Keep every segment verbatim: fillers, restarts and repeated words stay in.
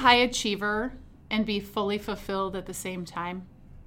high achiever and be fully fulfilled at the same time?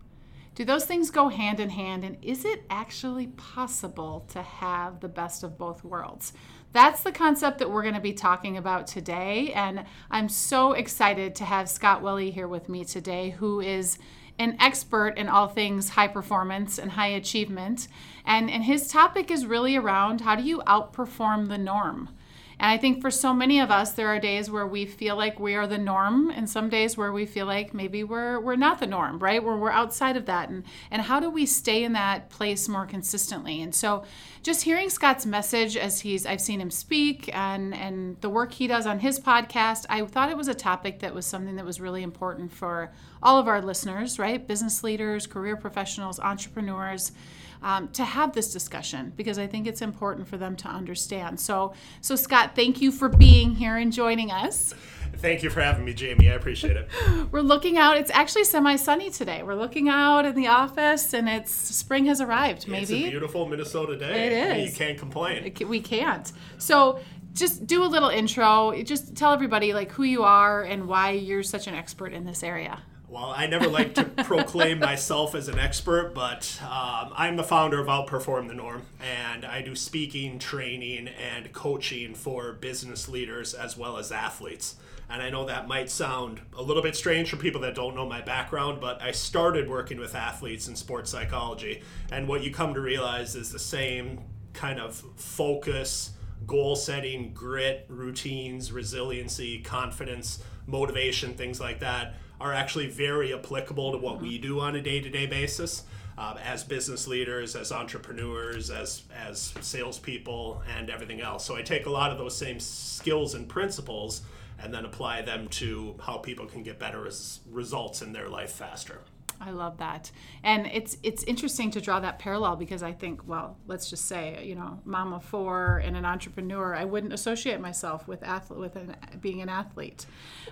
Do those things go hand in hand? And is it actually possible to have the best of both worlds? That's the concept that we're going to be talking about today. And I'm so excited to have Scott Willey here with me today, who is an expert in all things high performance and high achievement. And, and his topic is really around how do you outperform the norm? And I think for so many of us, there are days where we feel like we are the norm, and some days where we feel like maybe we're we're not the norm, right? Where we're outside of that. And, and how do we stay in that place more consistently? And so just hearing Scott's message as he's I've seen him speak and, and the work he does on his podcast, I thought it was a topic that was something that was really important for all of our listeners, right? Business leaders, career professionals, entrepreneurs, Um, to have this discussion, because I think it's important for them to understand. So, so Scott, thank you for being here and joining us. Thank you for having me, Jamie. I appreciate it. We're looking out. It's actually semi-sunny today. We're looking out in the office, and it's spring has arrived, maybe. It's a beautiful Minnesota day. It is. You can't complain. We can't. So just do a little intro. Just tell everybody like who you are and why you're such an expert in this area. Well, I never like to proclaim myself as an expert, but um, I'm the founder of Outperform the Norm, and I do speaking, training, and coaching for business leaders as well as athletes. And I know that might sound a little bit strange for people that don't know my background, but I started working with athletes in sports psychology, and what you come to realize is the same kind of focus, goal setting, grit, routines, resiliency, confidence, motivation, things like that are actually very applicable to what we do on a day-to-day basis um, as business leaders, as entrepreneurs, as as salespeople, and everything else. So I take a lot of those same skills and principles and then apply them to how people can get better res- results in their life faster. I love that. And it's it's interesting to draw that parallel, because I think, well, let's just say, you know, mom of four and an entrepreneur, I wouldn't associate myself with athlete, with an, being an athlete.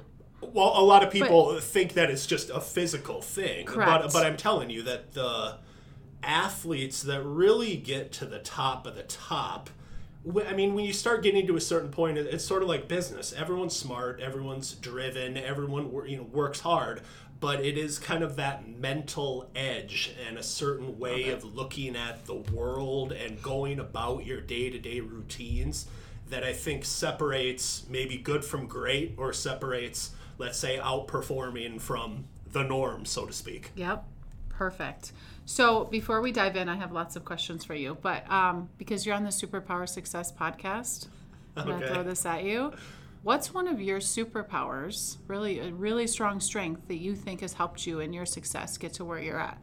Well, a lot of people but, think that it's just a physical thing. Correct. But, but I'm telling you that the athletes that really get to the top of the top, I mean, when you start getting to a certain point, it's sort of like business. Everyone's smart, everyone's driven, everyone you know works hard, but it is kind of that mental edge and a certain way okay. of looking at the world and going about your day-to-day routines that I think separates maybe good from great, or separates, let's say, outperforming from the norm, so to speak. Yep. Perfect. So before we dive in, I have lots of questions for you, but um, because you're on the Superpower Success podcast, I'm okay. going to throw this at you. What's one of your superpowers, really a really strong strength that you think has helped you in your success get to where you're at?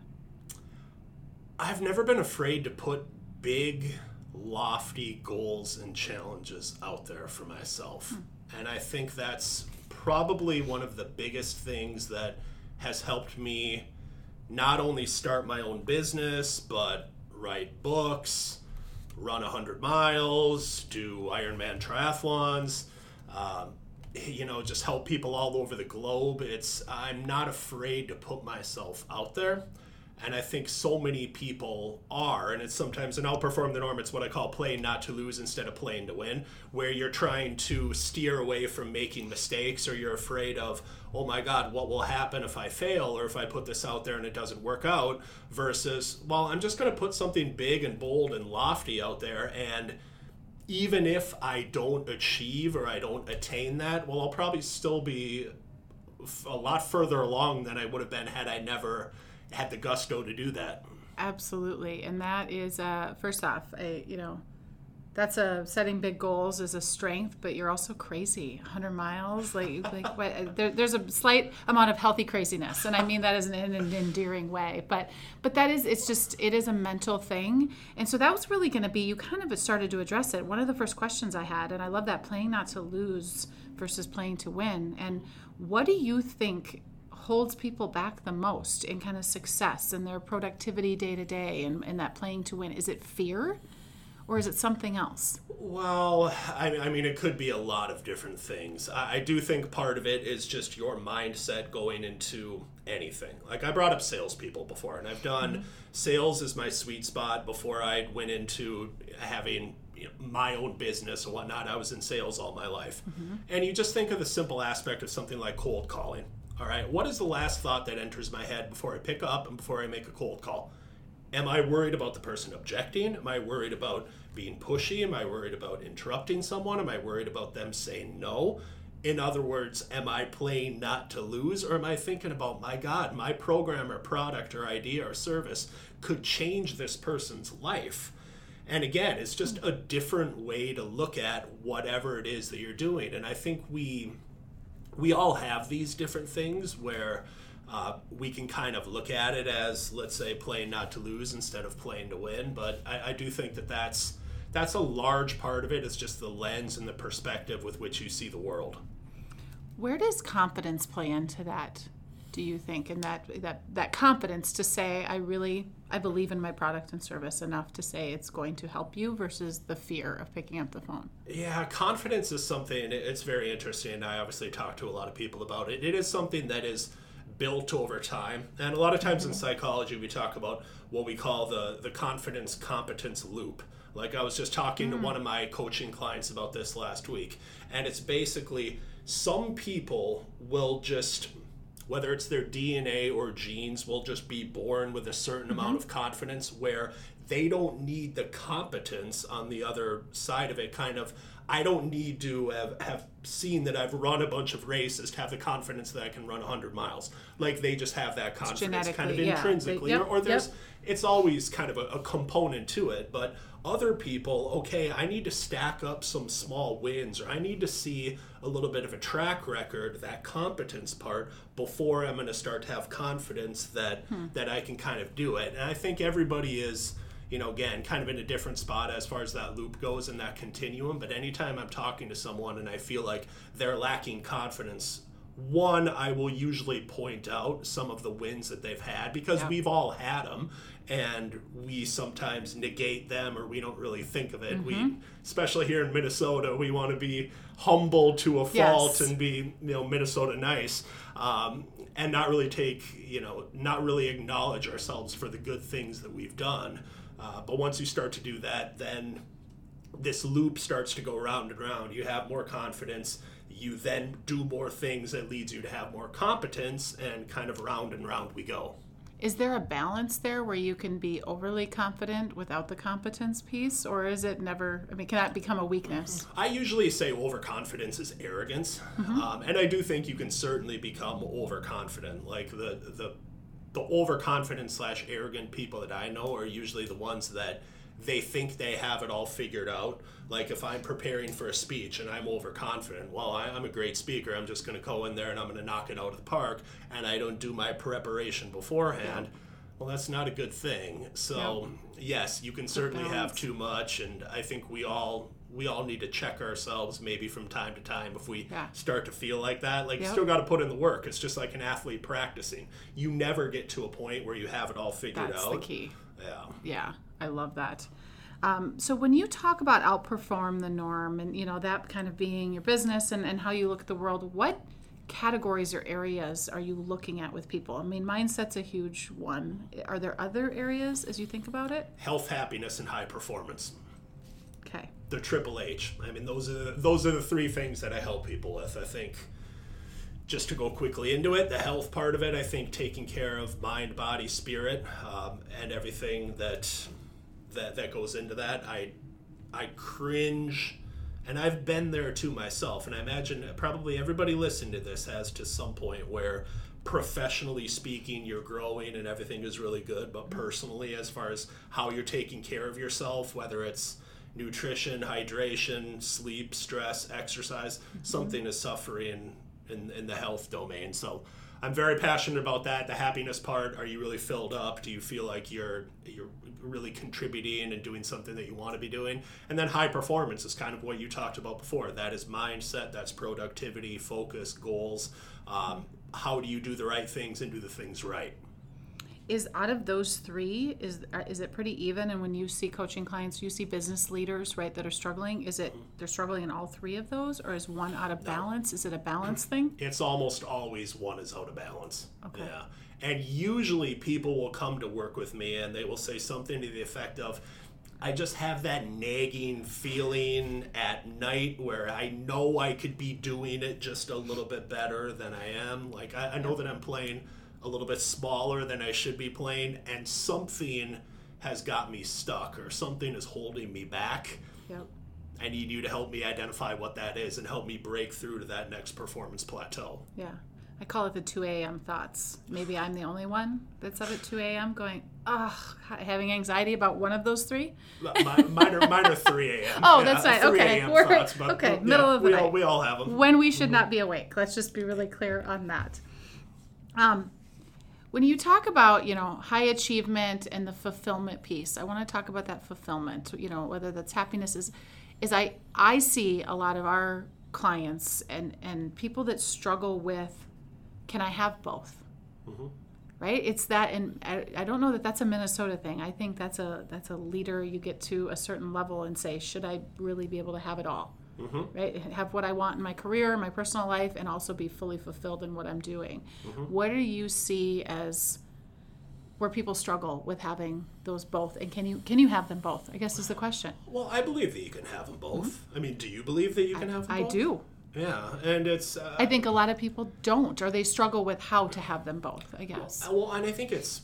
I've never been afraid to put big, lofty goals and challenges out there for myself. Hmm. And I think that's probably one of the biggest things that has helped me not only start my own business, but write books, run one hundred miles, do Ironman triathlons, um, you know, just help people all over the globe. It's I'm not afraid to put myself out there. And I think so many people are, and it's sometimes an outperform the norm. It's what I call playing not to lose instead of playing to win, where you're trying to steer away from making mistakes, or you're afraid of, oh my God, what will happen if I fail, or if I put this out there and it doesn't work out, versus, well, I'm just going to put something big and bold and lofty out there, and even if I don't achieve or I don't attain that, well, I'll probably still be a lot further along than I would have been had I never had the gusto to do that. Absolutely. And that is, uh, first off, a, you know, that's a setting big goals is a strength, but you're also crazy. one hundred miles, like, like what, there, there's a slight amount of healthy craziness. And I mean that as an, in an endearing way. But but that is, it's just, it is a mental thing. And so that was really going to be, you kind of started to address it. One of the first questions I had, and I love that, playing not to lose versus playing to win. And what do you think holds people back the most in kind of success and their productivity day to day and, and that playing to win? Is it fear, or is it something else? Well, I, I mean, it could be a lot of different things. I, I do think part of it is just your mindset going into anything. Like, I brought up salespeople before, and I've done mm-hmm. sales is my sweet spot before I went into having, you know, my own business and whatnot. I was in sales all my life. Mm-hmm. And you just think of the simple aspect of something like cold calling. All right, what is the last thought that enters my head before I pick up and before I make a cold call? Am I worried about the person objecting? Am I worried about being pushy? Am I worried about interrupting someone? Am I worried about them saying no? In other words, am I playing not to lose, or am I thinking about, my God, my program or product or idea or service could change this person's life? And again, it's just a different way to look at whatever it is that you're doing. And I think we we all have these different things where uh, we can kind of look at it as, let's say, playing not to lose instead of playing to win. But I, I do think that that's that's a large part of it. It's just the lens and the perspective with which you see the world. Where does confidence play into that, do you think? And that that that confidence to say, I really, I believe in my product and service enough to say it's going to help you, versus the fear of picking up the phone? Yeah, confidence is something, it's very interesting. I obviously talk to a lot of people about it. It is something that is built over time. And a lot of times mm-hmm. in psychology, we talk about what we call the, the confidence competence loop. Like I was just talking mm-hmm. to one of my coaching clients about this last week. And it's basically, some people will just, whether it's their D N A or genes, will just be born with a certain mm-hmm. amount of confidence where they don't need the competence on the other side of it. Kind of, I don't need to have, have seen that I've run a bunch of races to have the confidence that I can run one hundred miles. Like they just have that confidence kind of intrinsically. Yeah. They, yep, or, or there's, yep. it's always kind of a, a component to it. But other people, okay, I need to stack up some small wins, or I need to see a little bit of a track record, that competence part, before I'm going to start to have confidence that hmm. that I can kind of do it. And I think everybody is, you know, again, kind of in a different spot as far as that loop goes and that continuum. But anytime I'm talking to someone and I feel like they're lacking confidence, one, I will usually point out some of the wins that they've had, because yeah. we've all had them, and we sometimes negate them, or we don't really think of it. Mm-hmm. We, especially here in Minnesota, we want to be humble to a fault yes. and be, you know, Minnesota nice, um, and not really take, you know, not really acknowledge ourselves for the good things that we've done. Uh, but once you start to do that, then this loop starts to go round and round. You have more confidence. You then do more things that leads you to have more competence, and kind of round and round we go. Is there a balance there where you can be overly confident without the competence piece, or is it never, I mean, can that become a weakness? I usually say overconfidence is arrogance. Mm-hmm. Um, and I do think you can certainly become overconfident. Like the, the, the overconfident slash arrogant people that I know are usually the ones that they think they have it all figured out. Like if I'm preparing for a speech and I'm overconfident, well, I, I'm a great speaker, I'm just going to go in there and I'm going to knock it out of the park, and I don't do my preparation beforehand. Yeah. Well, that's not a good thing. So yeah. yes, you can certainly have too much, and I think we all we all need to check ourselves maybe from time to time if we yeah. start to feel like that. Like yep. you still got to put in the work. It's just like an athlete practicing. You never get to a point where you have it all figured that's out. That's the key. Yeah. Yeah, I love that. Um, so when you talk about outperform the norm, and you know that kind of being your business and, and how you look at the world, what categories or areas are you looking at with people? I mean, mindset's a huge one. Are there other areas as you think about it? Health, happiness, and high performance. Okay. The triple H. I mean, those are those are the three things that I help people with. I think, just to go quickly into it, the health part of it, I think taking care of mind, body, spirit, um, and everything that that that goes into that. I I cringe, and I've been there too myself, and I imagine probably everybody listening to this has to some point where professionally speaking you're growing and everything is really good, but personally, as far as how you're taking care of yourself, whether it's nutrition, hydration, sleep, stress, exercise, mm-hmm. something is suffering in, in the health domain. So I'm very passionate about that. The happiness part, are you really filled up? Do you feel like you're you're really contributing and doing something that you want to be doing? And then high performance is kind of what you talked about before. That is mindset, that's productivity, focus, goals. Um, how do you do the right things and do the things right? Is out of those three, is is it pretty even? And when you see coaching clients, you see business leaders, right, that are struggling. Is it they're struggling in all three of those, or is one out of balance? No. Is it a balance thing? It's almost always one is out of balance. Okay. Yeah. And usually people will come to work with me and they will say something to the effect of, I just have that nagging feeling at night where I know I could be doing it just a little bit better than I am. Like, I, I know that I'm playing a little bit smaller than I should be playing, and something has got me stuck or something is holding me back. Yep. I need you to help me identify what that is and help me break through to that next performance plateau. Yeah. I call it the two a.m. thoughts. Maybe I'm the only one that's up at two a.m. going, ugh, having anxiety about one of those three. Mine, mine, are, mine are three a.m. Oh, yeah, that's right. three Okay. a.m. We're, thoughts, but, okay, yeah, middle of the we night. All, we all have them. When we should Mm-hmm. not be awake. Let's just be really clear on that. Um, when you talk about, you know, high achievement and the fulfillment piece, I want to talk about that fulfillment, you know, whether that's happiness is, is I, I see a lot of our clients and, and people that struggle with, can I have both? Mm-hmm. Right? It's that, and I, I don't know that that's a Minnesota thing. I think that's a that's a leader. You get to a certain level and say, should I really be able to have it all? Mm-hmm. Right? Have what I want in my career, my personal life, and also be fully fulfilled in what I'm doing. Mm-hmm. What do you see as where people struggle with having those both, and can you can you have them both? I guess is the question. Well, I believe that you can have them both. Mm-hmm. I mean, do you believe that you can I, have them I both? do. Yeah, and it's... Uh, I think a lot of people don't, or they struggle with how to have them both, I guess. Well, and I think it's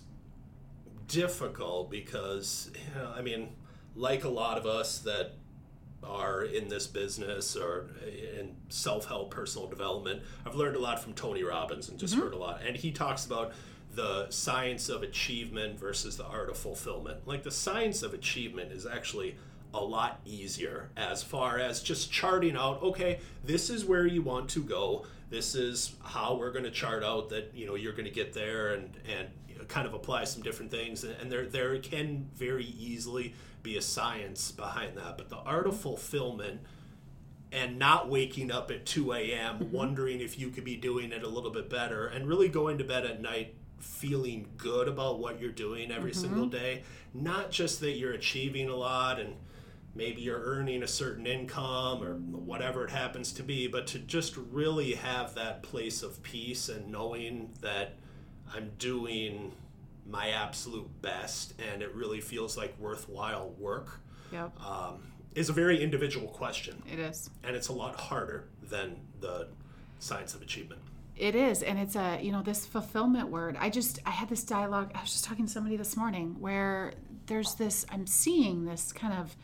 difficult because, you know, I mean, like a lot of us that are in this business or in self-help personal development, I've learned a lot from Tony Robbins and just mm-hmm. heard a lot. And he talks about the science of achievement versus the art of fulfillment. Like, the science of achievement is actually a lot easier as far as just charting out, okay, this is where you want to go. This is how we're going to chart out that, you know, you're going to get there, and, and you know, kind of apply some different things. And, and there, there can very easily be a science behind that. But the art of fulfillment and not waking up at two a.m. mm-hmm. wondering if you could be doing it a little bit better, and really going to bed at night feeling good about what you're doing every mm-hmm. single day. Not just that you're achieving a lot and maybe you're earning a certain income or whatever it happens to be, but to just really have that place of peace and knowing that I'm doing my absolute best and it really feels like worthwhile work. Yep. Um, is a very individual question. It is. And it's a lot harder than the science of achievement. It is. And it's a, you know, this fulfillment word. I just, I had this dialogue, I was just talking to somebody this morning where there's this, I'm seeing this kind of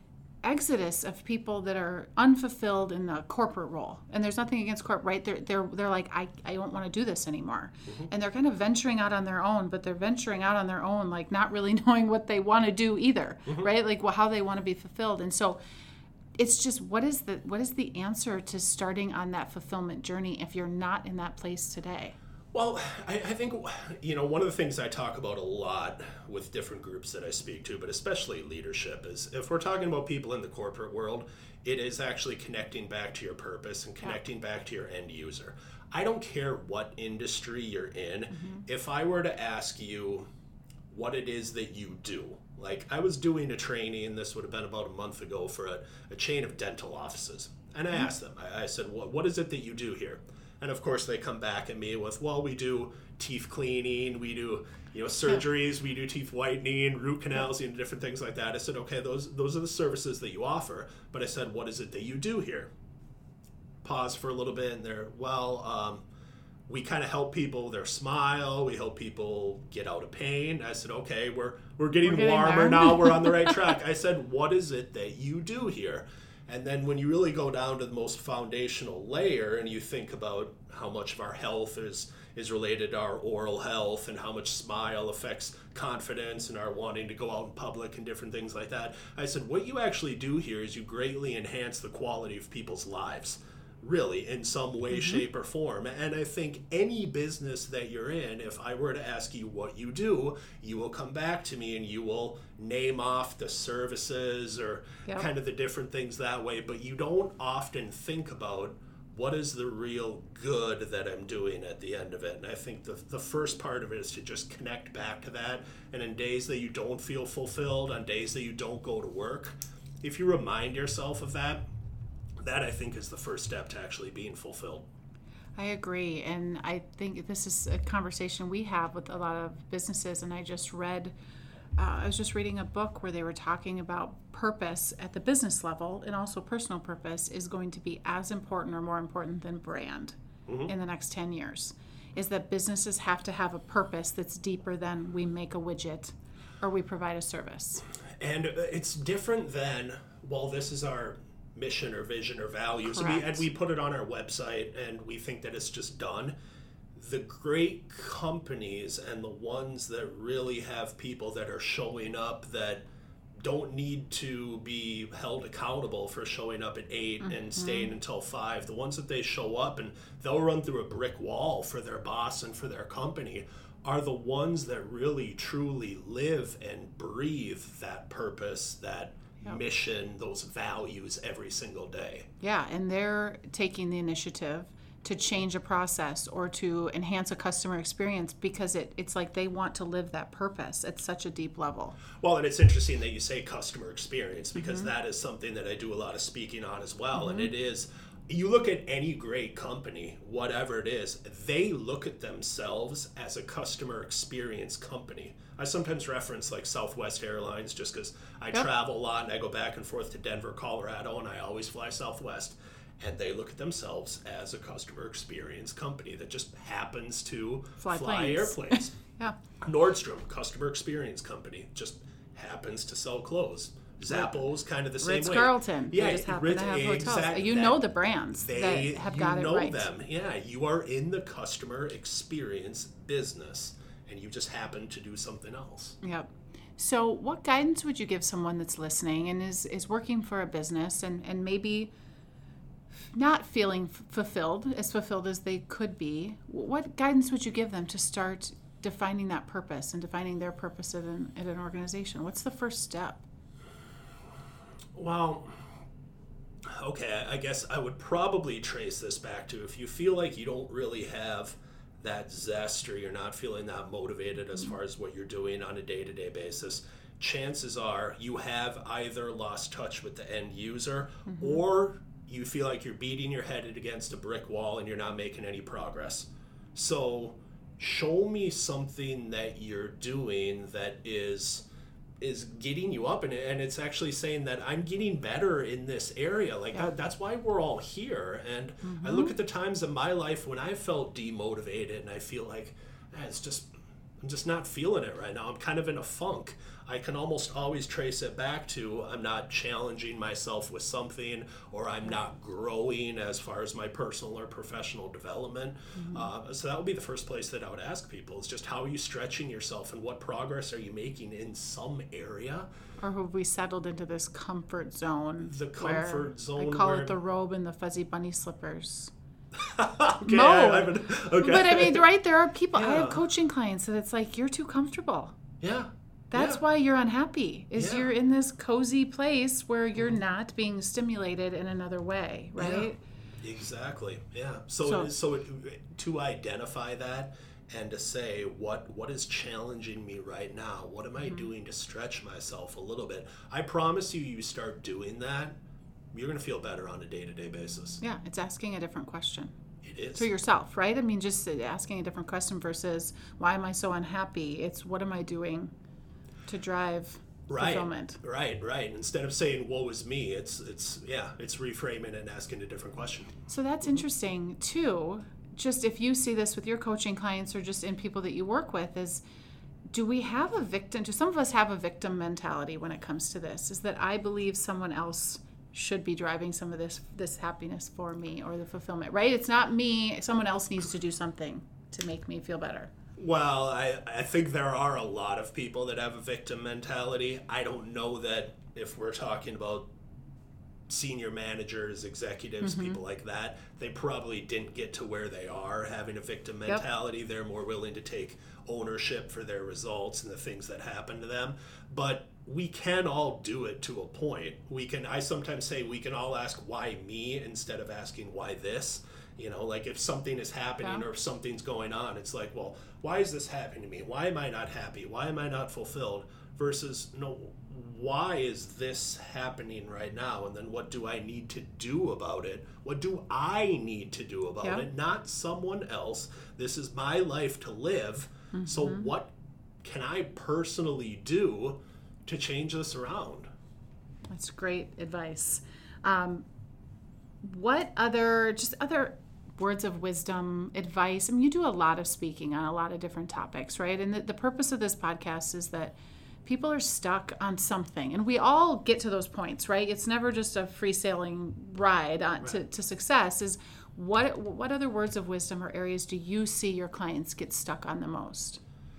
exodus of people that are unfulfilled in the corporate role. And there's nothing against corporate, right? They're, they're, they're like, I, I don't want to do this anymore. Mm-hmm. And they're kind of venturing out on their own, but they're venturing out on their own, like not really knowing what they want to do either, mm-hmm. right? Like well, how they want to be fulfilled. And so it's just, what is the, what is the answer to starting on that fulfillment journey if you're not in that place today? Well, I, I think, you know, one of the things I talk about a lot with different groups that I speak to, but especially leadership, is if we're talking about people in the corporate world, it is actually connecting back to your purpose and connecting yeah. back to your end user. I don't care what industry you're in. Mm-hmm. If I were to ask you what it is that you do, like I was doing a training, this would have been about a month ago, for a, a chain of dental offices. And I mm-hmm. asked them, I, I said, what, what is it that you do here? And of course they come back at me with, well, we do teeth cleaning, we do, you know, surgeries, we do teeth whitening, root canals, you know, different things like that. I said, okay, those those are the services that you offer. But I said, what is it that you do here? Pause for a little bit, and they're, well, um, we kind of help people with their smile, we help people get out of pain. I said, okay, we're we're getting, we're getting warmer now, we're on the right track. I said, what is it that you do here? And then when you really go down to the most foundational layer and you think about how much of our health is is related to our oral health and how much smile affects confidence and our wanting to go out in public and different things like that, I said, what you actually do here is you greatly enhance the quality of people's lives, really, in some way, mm-hmm. shape, or form. And I think any business that you're in, if I were to ask you what you do, you will come back to me and you will name off the services or yep. kind of the different things that way, but you don't often think about what is the real good that I'm doing at the end of it. And I think the the first part of it is to just connect back to that. And in days that you don't feel fulfilled, on days that you don't go to work, if you remind yourself of that, that I think is the first step to actually being fulfilled. I agree. And I think this is a conversation we have with a lot of businesses. And I just read uh, I was just reading a book where they were talking about purpose at the business level, and also personal purpose is going to be as important or more important than brand mm-hmm. in the next ten years. Is that businesses have to have a purpose that's deeper than we make a widget or we provide a service. And it's different than, well, this is our mission or vision or values, and we, and we put it on our website and we think that it's just done. The great companies and the ones that really have people that are showing up that don't need to be held accountable for showing up at eight mm-hmm. and staying until five, the ones that they show up and they'll run through a brick wall for their boss and for their company are the ones that really truly live and breathe that purpose, that yep. mission, those values every single day. Yeah, and they're taking the initiative to change a process or to enhance a customer experience because it, it's like they want to live that purpose at such a deep level. Well, and it's interesting that you say customer experience because mm-hmm. that is something that I do a lot of speaking on as well. Mm-hmm. And it is, you look at any great company, whatever it is, they look at themselves as a customer experience company. I sometimes reference like Southwest Airlines just because I yep. travel a lot and I go back and forth to Denver, Colorado, and I always fly Southwest. And they look at themselves as a customer experience company that just happens to fly, fly airplanes. yeah. Nordstrom, customer experience company, just happens to sell clothes. Zappos, kind of the same Ritz way. Ritz-Carlton, yeah, they just happen Ritz, to have hotels. exact, you that, know the brands they, that have got you it know right. them. Yeah, you are in the customer experience business, and you just happen to do something else. Yep. So what guidance would you give someone that's listening and is, is working for a business and, and maybe not feeling f- fulfilled, as fulfilled as they could be? What guidance would you give them to start defining that purpose and defining their purpose at an, at an organization? What's the first step? Well, okay, I guess I would probably trace this back to if you feel like you don't really have that zest or you're not feeling that motivated as far as what you're doing on a day-to-day basis, chances are you have either lost touch with the end user mm-hmm. or you feel like you're beating your head against a brick wall and you're not making any progress. So show me something that you're doing that is is getting you up, and, and it's actually saying that I'm getting better in this area. Like yeah. that, that's why we're all here. And mm-hmm. I look at the times in my life when I felt demotivated and I feel like eh, it's just I'm just not feeling it right now. I'm kind of in a funk. I can almost always trace it back to I'm not challenging myself with something, or I'm not growing as far as my personal or professional development. Mm-hmm. Uh, so that would be the first place that I would ask people is just how are you stretching yourself and what progress are you making in some area? Or have we settled into this comfort zone? The comfort zone. I call where... it the robe and the fuzzy bunny slippers. okay, Mo. I, I been, okay. But I mean, right, there are people, yeah. I have coaching clients that it's like, you're too comfortable. Yeah. That's yeah. why you're unhappy, is yeah. you're in this cozy place where you're not being stimulated in another way, right? Yeah. Exactly, yeah. So, so, so it, to identify that and to say, what what is challenging me right now? What am I mm-hmm. doing to stretch myself a little bit? I promise you, you start doing that, you're going to feel better on a day-to-day basis. Yeah, it's asking a different question. It is. To yourself, right? I mean, just asking a different question versus, why am I so unhappy? It's, what am I doing to drive right, fulfillment? Right, right. Instead of saying, woe is me, it's, it's yeah, it's reframing and asking a different question. So that's interesting, too. Just if you see this with your coaching clients or just in people that you work with, is do we have a victim? Do some of us have a victim mentality when it comes to this? Is that I believe someone else should be driving some of this this happiness for me or the fulfillment, right? It's not me. Someone else needs to do something to make me feel better. Well, I, I think there are a lot of people that have a victim mentality. I don't know that if we're talking about senior managers, executives, mm-hmm. people like that, they probably didn't get to where they are having a victim mentality. Yep. They're more willing to take ownership for their results and the things that happen to them. But we can all do it to a point. We can, I sometimes say we can all ask why me instead of asking why this. You know, like if something is happening yeah. or if something's going on, it's like, well, why is this happening to me? Why am I not happy? Why am I not fulfilled? Versus, no, why is this happening right now? And then what do I need to do about it? What do I need to do about yeah. it? Not someone else. This is my life to live. Mm-hmm. So what can I personally do to change this around? That's great advice. Um, what other, just other words of wisdom, advice? I mean, you do a lot of speaking on a lot of different topics, right? And the, the purpose of this podcast is that people are stuck on something, and we all get to those points, right? It's never just a free sailing ride on right. to, to success. Is what what other words of wisdom or areas do you see your clients get stuck on the most?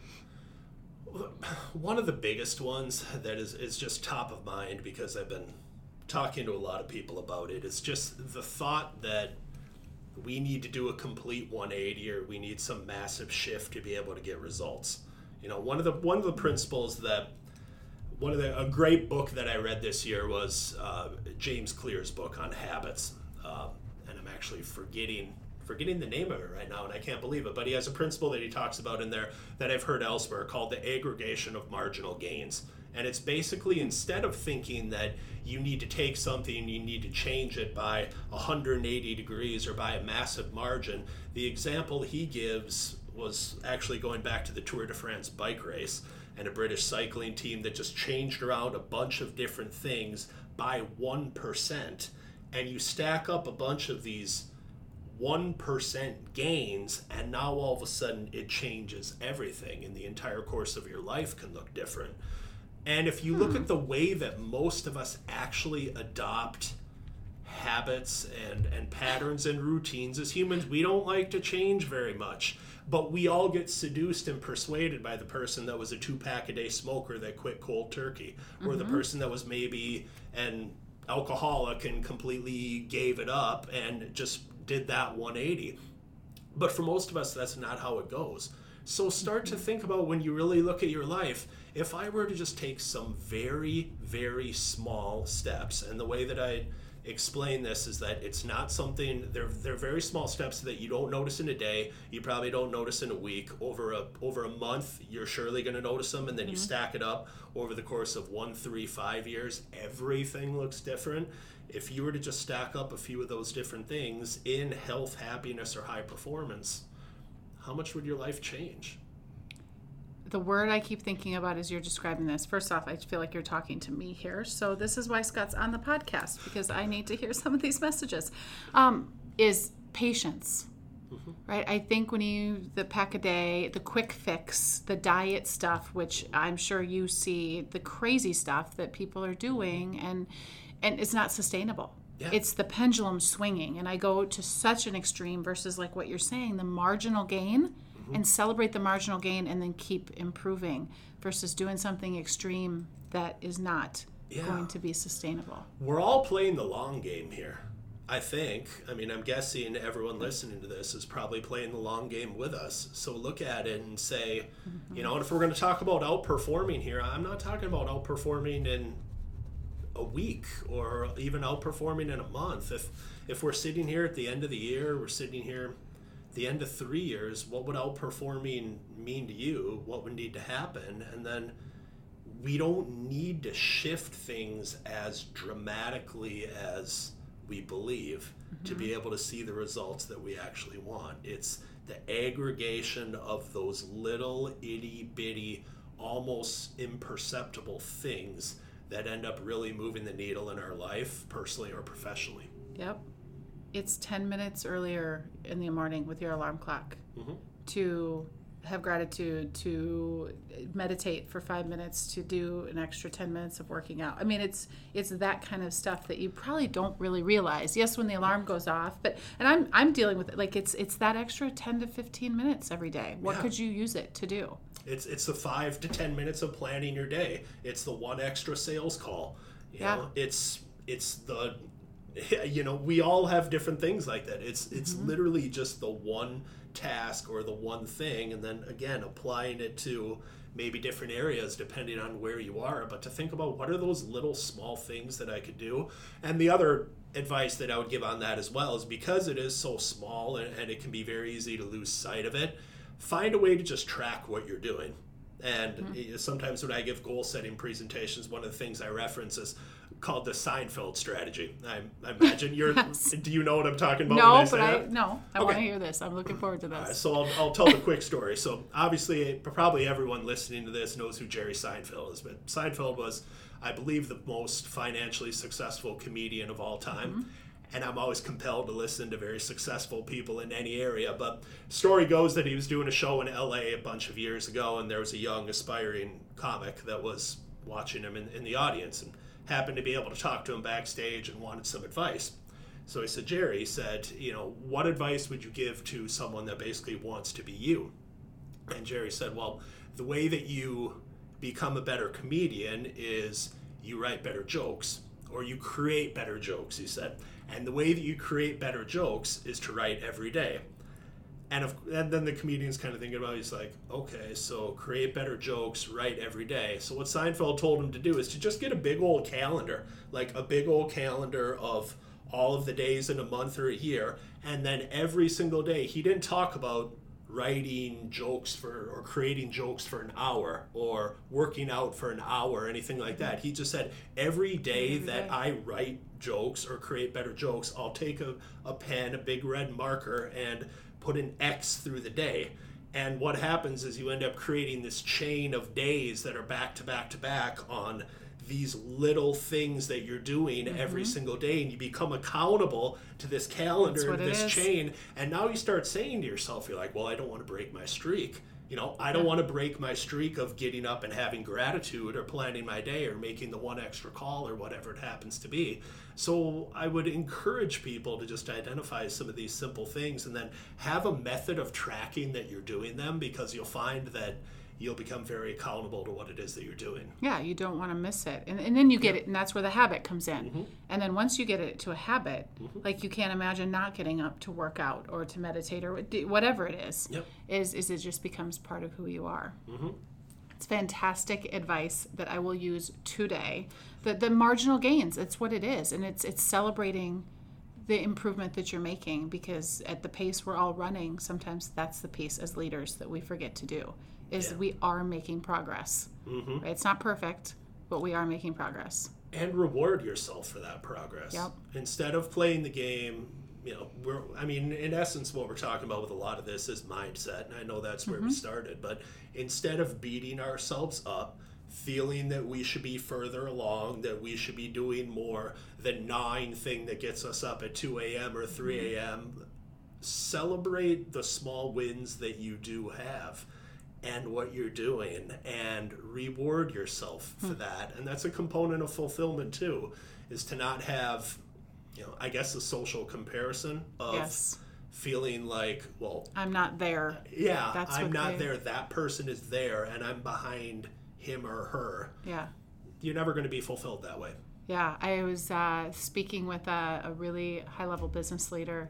One of the biggest ones that is, is just top of mind, because I've been talking to a lot of people about it, is just the thought that we need to do a complete one eighty, or we need some massive shift to be able to get results. You know, one of the one of the principles that one of the a great book that I read this year was uh, James Clear's book on habits, um, and I'm actually forgetting forgetting the name of it right now, and I can't believe it. But he has a principle that he talks about in there that I've heard elsewhere called the aggregation of marginal gains. And it's basically, instead of thinking that you need to take something and you need to change it by one hundred eighty degrees or by a massive margin, the example he gives was actually going back to the Tour de France bike race and a British cycling team that just changed around a bunch of different things by one percent. And you stack up a bunch of these one percent gains, and now all of a sudden it changes everything, and the entire course of your life can look different. And if you hmm. look at the way that most of us actually adopt habits and, and patterns and routines as humans, we don't like to change very much. But we all get seduced and persuaded by the person that was a two-pack-a-day smoker that quit cold turkey, or mm-hmm. the person that was maybe an alcoholic and completely gave it up and just did that one eighty. But for most of us, that's not how it goes. So start to think about, when you really look at your life, if I were to just take some very, very small steps, and the way that I explain this is that it's not something, they're they're very small steps that you don't notice in a day, you probably don't notice in a week. Over a over a month, you're surely going to notice them, and then mm-hmm. you stack it up over the course of one, three, five years, everything looks different. If you were to just stack up a few of those different things in health, happiness, or high performance, how much would your life change? The word I keep thinking about as you're describing this, first off, I feel like you're talking to me here. So this is why Scott's on the podcast, because I need to hear some of these messages, um, is patience. Mm-hmm. Right? I think when you, the pack a day, the quick fix, the diet stuff, which I'm sure you see, the crazy stuff that people are doing, and and it's not sustainable. Yeah. It's the pendulum swinging, and I go to such an extreme versus like what you're saying, the marginal gain, mm-hmm. and celebrate the marginal gain and then keep improving versus doing something extreme that is not yeah. going to be sustainable. We're all playing the long game here, I think. I mean, I'm guessing everyone listening to this is probably playing the long game with us. So look at it and say, mm-hmm. you know, and if we're going to talk about outperforming here, I'm not talking about outperforming in a week or even outperforming in a month. If if we're sitting here at the end of the year, we're sitting here at the end of three years, what would outperforming mean to you? What would need to happen? And then we don't need to shift things as dramatically as we believe mm-hmm. to be able to see the results that we actually want. It's the aggregation of those little itty bitty, almost imperceptible things that end up really moving the needle in our life, personally or professionally. Yep. It's ten minutes earlier in the morning with your alarm clock mm-hmm. to have gratitude, to meditate for five minutes, to do an extra ten minutes of working out. I mean, it's it's that kind of stuff that you probably don't really realize. Yes, when the alarm goes off, but and I'm I'm dealing with it. Like it's it's that extra ten to fifteen minutes every day. What yeah. could you use it to do? It's it's the five to ten minutes of planning your day. It's the one extra sales call. You yeah. know, it's it's the you know, we all have different things like that. It's it's mm-hmm. literally just the one task or the one thing, and then again applying it to maybe different areas depending on where you are. But to think about what are those little small things that I could do. And the other advice that I would give on that as well is, because it is so small and, and it can be very easy to lose sight of it, find a way to just track what you're doing. And mm-hmm. sometimes when I give goal setting presentations, one of the things I reference is called the Seinfeld strategy. I, I imagine you're. Yes. Do you know what I'm talking about? No, when I say but I that? no. I Okay. want to hear this. I'm looking forward to this. Uh, so I'll, I'll tell the quick story. So obviously, probably everyone listening to this knows who Jerry Seinfeld is, but Seinfeld was, I believe, the most financially successful comedian of all time. Mm-hmm. And I'm always compelled to listen to very successful people in any area. But story goes that he was doing a show in L A a bunch of years ago, and there was a young aspiring comic that was watching him in, in the audience and happened to be able to talk to him backstage and wanted some advice. So he said, Jerry, he said, you know, what advice would you give to someone that basically wants to be you? And Jerry said, well, the way that you become a better comedian is you write better jokes, or you create better jokes, he said. And the way that you create better jokes is to write every day. And, if, and then the comedian's kind of thinking about it. He's like, okay, so create better jokes, write every day. So what Seinfeld told him to do is to just get a big old calendar, like a big old calendar of all of the days in a month or a year. And then every single day, he didn't talk about writing jokes for or creating jokes for an hour or working out for an hour or anything like that. He just said every day every that day. I write jokes or create better jokes, I'll take a, a pen, a big red marker, and put an X through the day. And what happens is you end up creating this chain of days that are back to back to back on these little things that you're doing mm-hmm. every single day, and you become accountable to this calendar, this chain. And now you start saying to yourself, you're like, well, I don't want to break my streak. You know, I don't yeah. want to break my streak of getting up and having gratitude or planning my day or making the one extra call or whatever it happens to be. So I would encourage people to just identify some of these simple things and then have a method of tracking that you're doing them, because you'll find that you'll become very accountable to what it is that you're doing. Yeah, you don't want to miss it. And, and then you get yeah. it, and that's where the habit comes in. Mm-hmm. And then once you get it to a habit, mm-hmm. like you can't imagine not getting up to work out or to meditate or whatever it is, yep. is, is it just becomes part of who you are. Mm-hmm. It's fantastic advice that I will use today. The, the marginal gains, it's what it is. And it's it's celebrating the improvement that you're making, because at the pace we're all running, sometimes that's the piece as leaders that we forget to do. Is yeah. we are making progress. Mm-hmm. Right? It's not perfect, but we are making progress. And reward yourself for that progress. Yep. Instead of playing the game, you know, we're, I mean, in essence, what we're talking about with a lot of this is mindset. And I know that's where mm-hmm. we started. But instead of beating ourselves up, feeling that we should be further along, that we should be doing more, the gnawing thing that gets us up at two a.m. or three a.m., celebrate the small wins that you do have and what you're doing, and reward yourself for hmm. that. And that's a component of fulfillment too, is to not have, you know, I guess a social comparison of yes. feeling like, well, I'm not there. Yeah, that's I'm not they... there. That person is there, and I'm behind him or her. Yeah. You're never going to be fulfilled that way. Yeah, I was uh, speaking with a, a really high-level business leader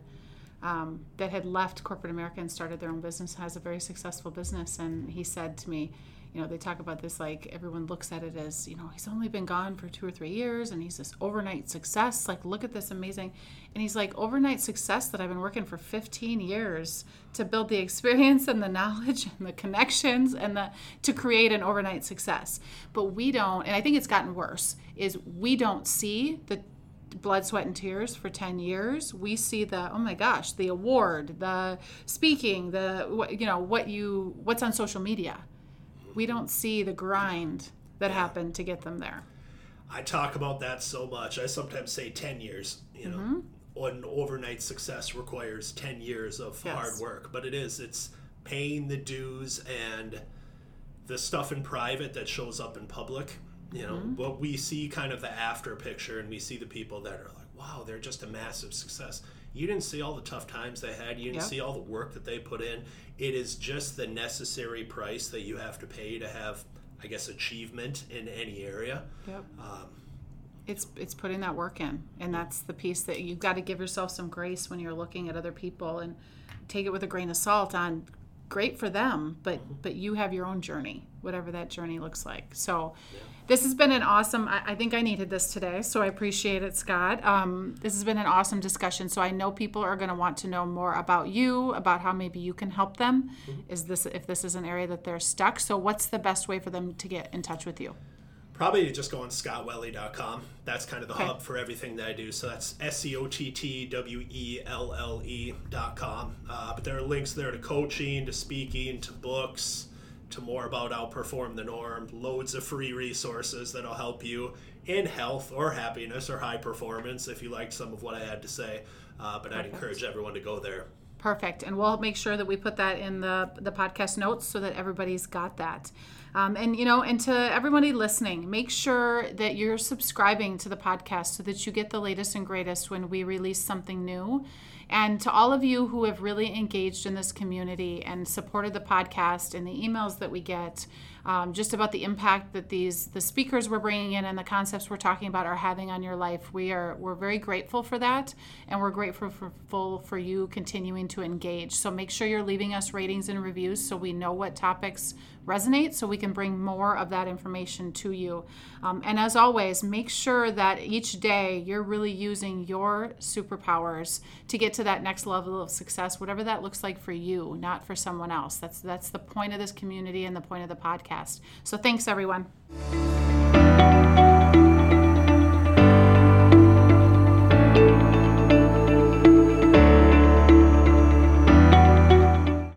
Um, that had left corporate America and started their own business, has a very successful business. And he said to me, you know, they talk about this like everyone looks at it as, you know, he's only been gone for two or three years and he's this overnight success. Like, look at this amazing. And he's like, overnight success that I've been working for fifteen years to build the experience and the knowledge and the connections and the to create an overnight success. But we don't, and I think it's gotten worse, is we don't see the blood, sweat, and tears for ten years. We see the, oh my gosh, the award, the speaking, the, you know, what you, what's on social media. We don't see the grind that yeah. happened to get them there. I talk about that so much. I sometimes say ten years, you know, mm-hmm. an overnight success requires ten years of yes. hard work, but it is, it's paying the dues and the stuff in private that shows up in public. You know, mm-hmm. but we see kind of the after picture, and we see the people that are like, wow, they're just a massive success. You didn't see all the tough times they had. You didn't yep. see all the work that they put in. It is just the necessary price that you have to pay to have, I guess, achievement in any area. Yep. Um, it's it's putting that work in, and that's the piece that you've got to give yourself some grace when you're looking at other people, and take it with a grain of salt on great for them, but mm-hmm. but you have your own journey, whatever that journey looks like. So yeah. This has been an awesome, I, I think I needed this today, so I appreciate it, Scott. Um, this has been an awesome discussion, so I know people are going to want to know more about you, about how maybe you can help them. Mm-hmm. Is this if this is an area that they're stuck? So what's the best way for them to get in touch with you? Probably just go on scott welly dot com. That's kind of the Okay. hub for everything that I do. So that's S C O T T W E L L E dot com. Uh, but there are links there to coaching, to speaking, to books, to more about Outperform the Norm. Loads of free resources that'll help you in health or happiness or high performance if you liked some of what I had to say. Uh, but I'd encourage everyone to go there. Perfect. And we'll make sure that we put that in the, the podcast notes so that everybody's got that. Um, and, you know, and to everybody listening, make sure that you're subscribing to the podcast so that you get the latest and greatest when we release something new. And to all of you who have really engaged in this community and supported the podcast and the emails that we get, um, just about the impact that these the speakers we're bringing in and the concepts we're talking about are having on your life, we are we're very grateful for that, and we're grateful for, for, for you continuing to engage. So make sure you're leaving us ratings and reviews so we know what topics resonate, so we can bring more of that information to you. Um, and as always, make sure that each day you're really using your superpowers to get to that next level of success, whatever that looks like for you, not for someone else. That's that's the point of this community and the point of the podcast. So thanks, everyone.